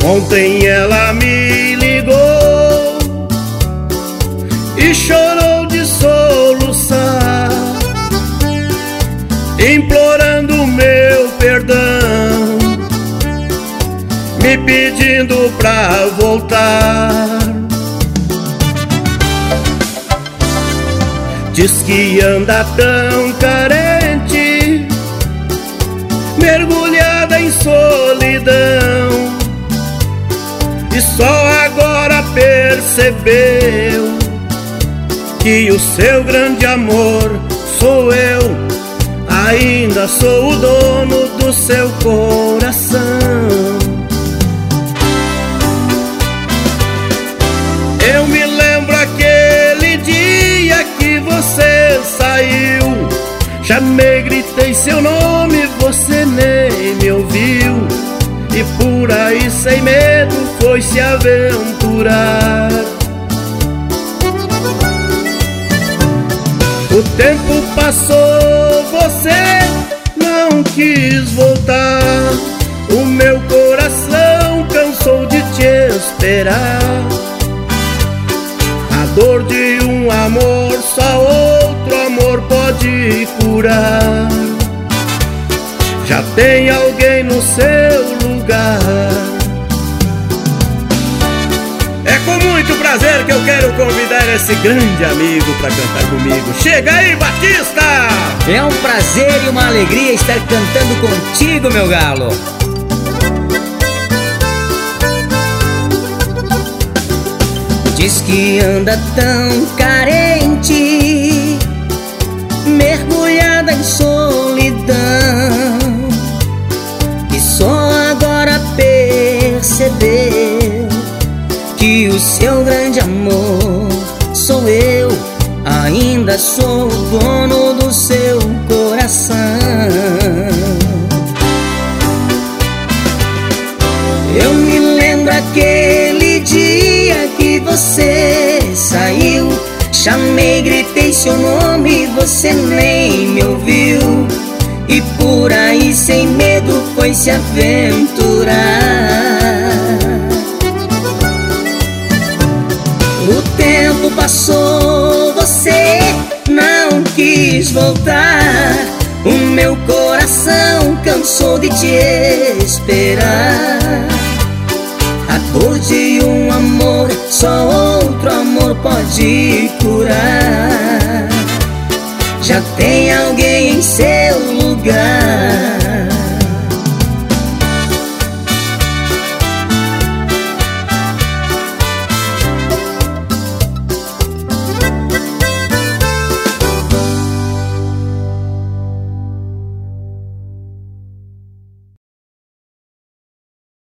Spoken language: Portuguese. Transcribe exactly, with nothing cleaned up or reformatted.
Ontem ela me ligou e chorou de soluçar, implorando meu perdão, me pedindo pra voltar. Diz que anda tão carente, mergulhada em solidão, e só agora percebeu que o seu grande amor sou eu. Ainda sou o dono do seu coração. Eu me lembro aquele dia que você saiu, chamei, gritei seu nome, você nem me ouviu, e por aí sem medo foi se aventurar. O tempo passou, você não quis voltar, o meu coração cansou de te esperar. A dor de um amor só outro amor pode curar. Já tem alguém no seu lugar. É com muito prazer que eu quero convidar esse grande amigo pra cantar comigo. Chega aí, Batista! É um prazer e uma alegria estar cantando contigo, meu galo. Diz que anda tão carente, mergulhada em solidão, e só agora percebeu que o seu grande amor sou eu. Ainda sou o dono do seu coração. Eu me lembro aquele dia que você saiu, chamei, gritei seu nome, você nem me ouviu, e por aí sem medo foi se aventurar. O tempo passou, você não quis voltar, o meu coração cansou de te esperar. A dor de um amor só outro amor pode curar. Já tem alguém em seu lugar.